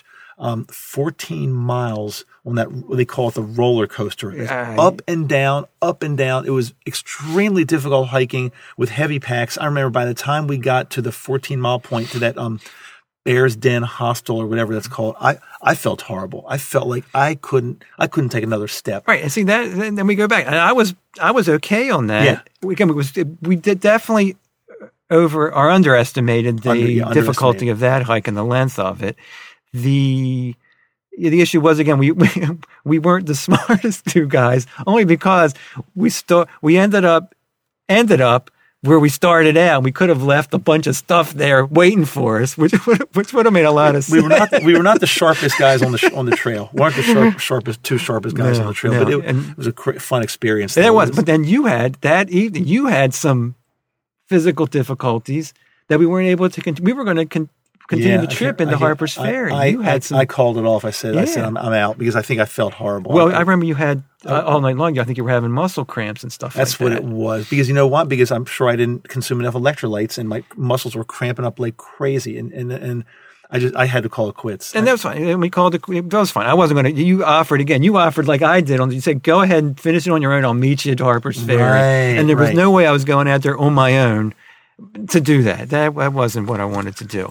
14 miles on that, they call it the roller coaster. It was up and down, up and down. It was extremely difficult hiking with heavy packs. I remember by the time we got to the 14-mile point to that Bear's Den Hostel or whatever that's called, I felt horrible. I felt like I couldn't take another step. Right, and see that. Then we go back, and I was okay on that. Yeah. We did definitely underestimated the difficulty of that hike and the length of it. The issue was, again, we weren't the smartest two guys, only because we ended up where we started out. We could have left a bunch of stuff there waiting for us, which would have made a lot of sense. We were not the sharpest guys on the trail. We weren't the sharpest guys on the trail, but it was a fun experience. It was. But then you had that evening. You had some physical difficulties that we weren't able to. We were going to continue the trip into Harper's Ferry. I called it off. I said I'm out because I think I felt horrible. Well, I remember you had all night long. I think you were having muscle cramps and stuff. That's what it was. Because you know what? Because I'm sure I didn't consume enough electrolytes, and my muscles were cramping up like crazy, and I had to call it quits. And that was fine. And we called it. That was fine. I wasn't going to. You offered again. You offered like I did. You said, "Go ahead and finish it on your own. I'll meet you at Harper's Ferry." And there was no way I was going out there on my own to do that. That wasn't what I wanted to do.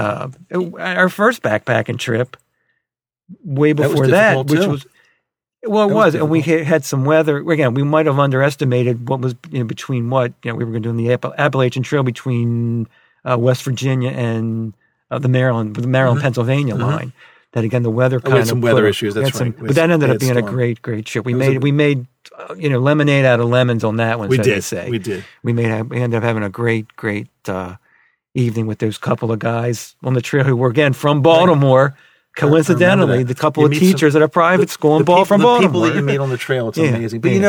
Our first backpacking trip, way before that, which was, well, it was, and we had some weather. Again, we might have underestimated what was between what we were going to do in the Appalachian Trail between West Virginia and the Maryland Pennsylvania line. That again, the weather kind of some weather issues. That's right. But that ended up being a great trip. We made lemonade out of lemons on that one. We did. We ended up having a great evening with those couple of guys on the trail who were again from Baltimore. Coincidentally, the couple of teachers at a private school from Baltimore. The people that you meet on the trail, it's amazing. But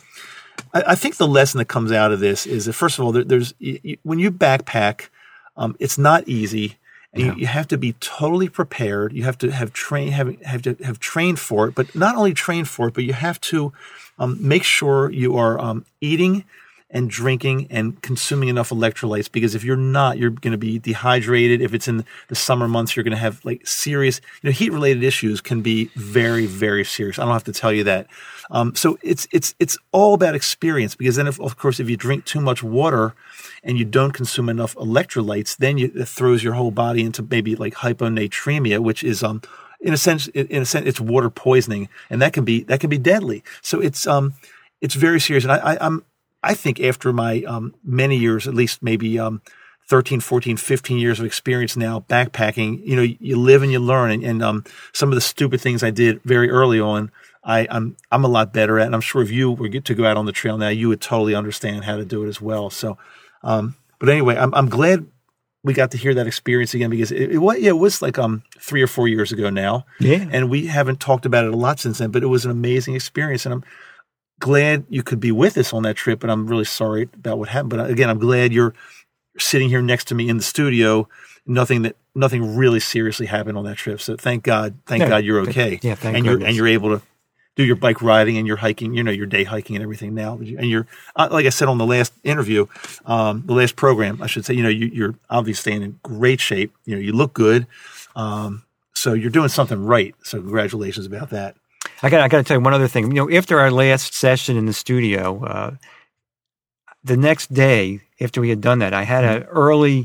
I think the lesson that comes out of this is that, first of all, there's when you backpack, it's not easy. And you have to be totally prepared. You have to have trained for it, but not only trained for it, but you have to make sure you are eating and drinking and consuming enough electrolytes, because if you're not, you're going to be dehydrated. If it's in the summer months, you're going to have like serious, heat-related issues can be very, very serious. I don't have to tell you that. So it's all about experience, because then of course, if you drink too much water and you don't consume enough electrolytes, then it throws your whole body into maybe like hyponatremia, which is in a sense it's water poisoning, and that can be deadly. So it's very serious. And I think after my many years, at least maybe 13, 14, 15 years of experience now backpacking, you live and you learn, and some of the stupid things I did very early on, I'm a lot better at, and I'm sure if you were to go out on the trail now, you would totally understand how to do it as well. So, but anyway, I'm glad we got to hear that experience again, because it was like 3 or 4 years ago now, and we haven't talked about it a lot since then. But it was an amazing experience, and I'm glad you could be with us on that trip. And I'm really sorry about what happened. But again, I'm glad you're sitting here next to me in the studio. Nothing really seriously happened on that trip. So thank God you're okay. Yeah, and you're able to do your bike riding and your hiking, your day hiking and everything now. And you're, like I said on the last interview, the last program, I should say, you're obviously in great shape. You look good. So you're doing something right. So congratulations about that. I got to tell you one other thing. After our last session in the studio, the next day after we had done that, I had an early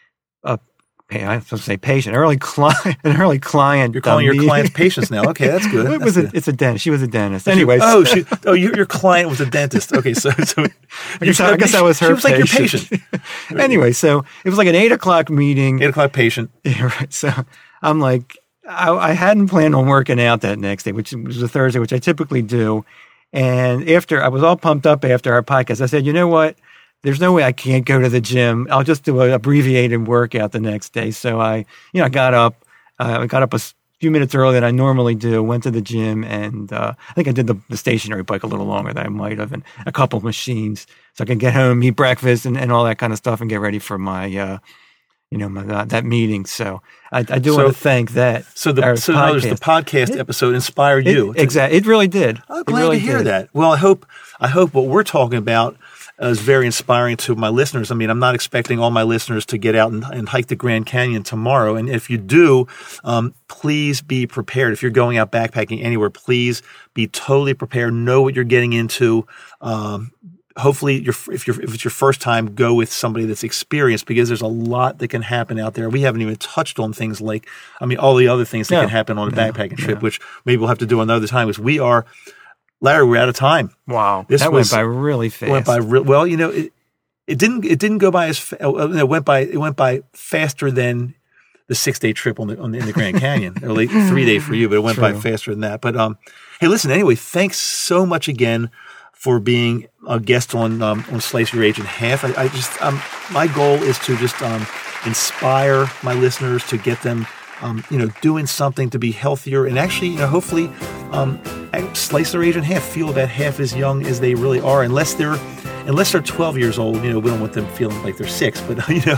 I was supposed to say patient, an early client. You're calling your clients patients now. Okay, that's good. It's a dentist. She was a dentist. Anyways. Your client was a dentist. Okay, so I guess that was her. She was like your patient. Anyway, so it was like an 8:00 meeting. 8:00 patient. Yeah, right. So I'm like, I hadn't planned on working out that next day, which was a Thursday, which I typically do. And after I was all pumped up after our podcast, I said, you know what? There's no way I can't go to the gym. I'll just do an abbreviated workout the next day. So I got up. I got up few minutes earlier than I normally do, went to the gym, and I think I did the stationary bike a little longer than I might have, and a couple of machines, so I can get home, eat breakfast, and all that kind of stuff, and get ready for my that meeting. So I do want to thank that. So the podcast episode inspired you. Exactly. It really did. I'm glad to hear that. Well, I hope what we're talking about is very inspiring to my listeners. I mean, I'm not expecting all my listeners to get out and hike the Grand Canyon tomorrow. And if you do, please be prepared. If you're going out backpacking anywhere, please be totally prepared. Know what you're getting into. Hopefully, if it's your first time, go with somebody that's experienced, because there's a lot that can happen out there. We haven't even touched on things like, all the other things that can happen on a backpacking trip, which maybe we'll have to do another time. Because Larry, we're out of time. Wow, that went by really fast. It didn't go by as it went by faster than the 6-day trip in the Grand Canyon. Or 3-day for you, but it went by faster than that. But hey, listen. Anyway, thanks so much again for being a guest on Slice Your Age in Half. I just my goal is to just inspire my listeners, to get them doing something to be healthier, and actually hopefully slice their age in half, feel about half as young as they really are, unless they're 12 years old. We don't want them feeling like they're 6, but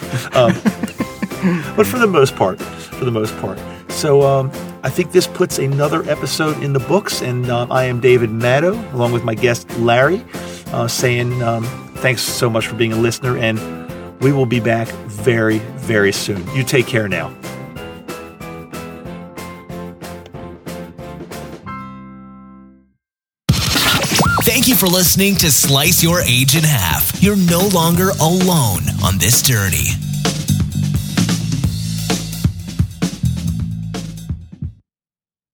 but for the most part. So I think this puts another episode in the books, and I am David Maddow, along with my guest Larry, saying thanks so much for being a listener, and we will be back very, very soon. You take care now. Thank you for listening to Slice Your Age in Half. You're no longer alone on this journey.